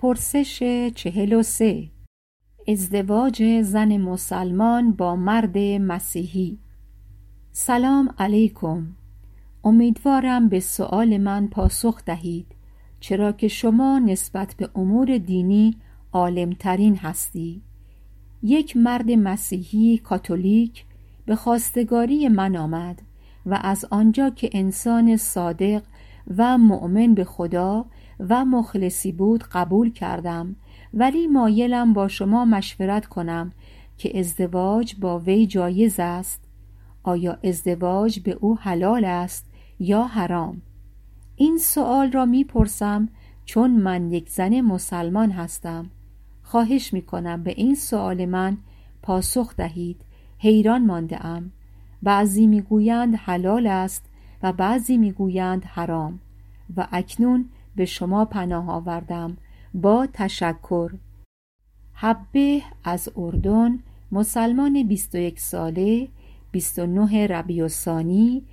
پرسش 43. ازدواج زن مسلمان با مرد مسیحی. سلام علیکم. امیدوارم به سؤال من پاسخ دهید، چرا که شما نسبت به امور دینی عالمترین هستی. یک مرد مسیحی کاتولیک به خواستگاری من آمد و از آنجا که انسان صادق و مؤمن به خدا و مخلصی بود قبول کردم، ولی مایلم با شما مشورت کنم که ازدواج با وی جایز است. آیا ازدواج به او حلال است یا حرام؟ این سؤال را میپرسم چون من یک زن مسلمان هستم. خواهش میکنم به این سؤال من پاسخ دهید. حیران مانده ام. بعضی میگویند حلال است و بعضی میگویند حرام و اکنون به شما پناه آوردم. با تشکر. حبه از اردن، مسلمان 21 ساله، 29 ربیع الثانی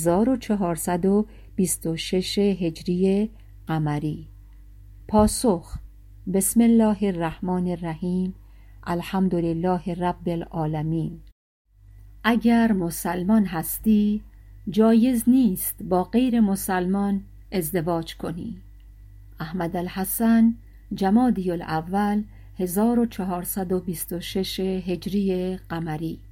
1426 هجری قمری. پاسخ: بسم الله الرحمن الرحیم. الحمدلله رب العالمین. اگر مسلمان هستی جایز نیست با غیر مسلمان ازدواج کنی. احمد الحسن، جمادی الاول 1426 هجری قمری.